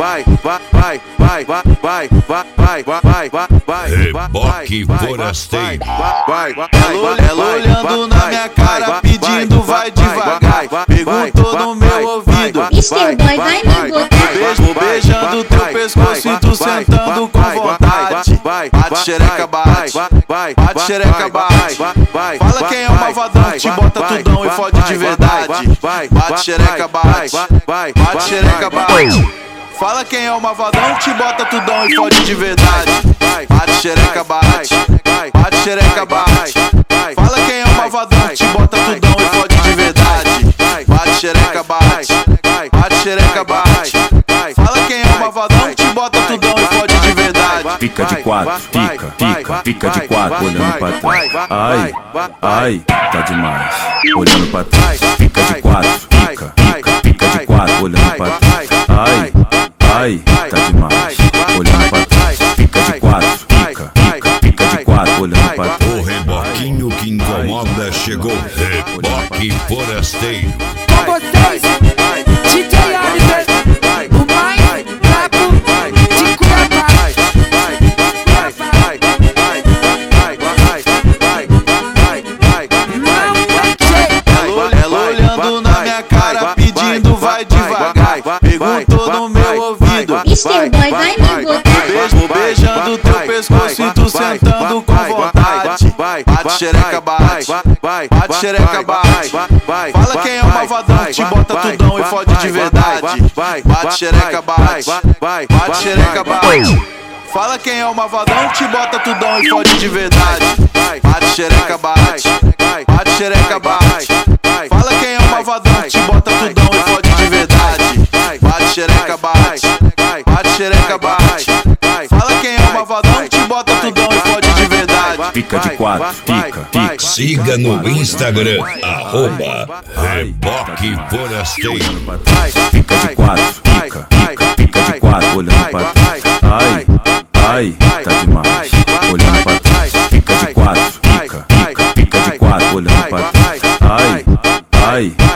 Reboque forasteiro. Ela olhando na minha cara pedindo vai devagar. Perguntou no meu ouvido, Mr. Boy vai me botar. beijando teu pescoço e tu sentando com vontade. Bate xereca, bate, bate xereca, bate. Fala quem é o malvadão, te bota tudão e fode de verdade. Bate xereca, bate, bate xereca, bate. Fala quem é o malvadão, te bota tudão e fode de verdade. Bate xereca, bate, bate xereca, bate. Fala quem é o malvadão, te bota tudão e fode de verdade. Bate xereca, bate, bate xereca, bate. Fala quem é o malvadão, te bota tudão e fode de verdade. Fica de quatro, fica de quatro, olhando pra trás. Ai, ai, tá demais, olhando pra trás. Fica de quatro, fica de quatro, olhando pra trás. Ai, ai, tá demais, olhando pra trás. Fica de quatro, fica de quatro, olhando pra trás. O reboquinho que incomoda chegou. Reboque forasteiro. Com vocês, DJ Oliver, o mais brabo de Cuiabá. Ela olhando na minha cara pedindo vai devagar. Perguntou no meu ouvido, Mr. Boy vai me botar. beijando teu pescoço e tu sentando com vontade. Bate xereca, bate, bate xereca, bate. Fala quem é o malvadão, te bota tudão e fode de verdade. Bate xereca, bate, bate xereca, bate. Fala quem é o malvadão, te bota tudão e fode de verdade. Bate xereca, bate, bate xereca, bate. Fala quem é o malvadão, te bota tudão e fode de verdade. Bate xereca, bate, bate xereca, bate. Fala quem é o malvadão, te bota tudão e fode de verdade. Fica de quatro, fica. Siga no Instagram, @Reboque forasteiro. Fica de quatro, fica de quatro, olhando pra trás. Ai, ai, tá demais, olhando pra trás. Fica de quatro, fica de quatro, olhando pra trás. Ai, ai,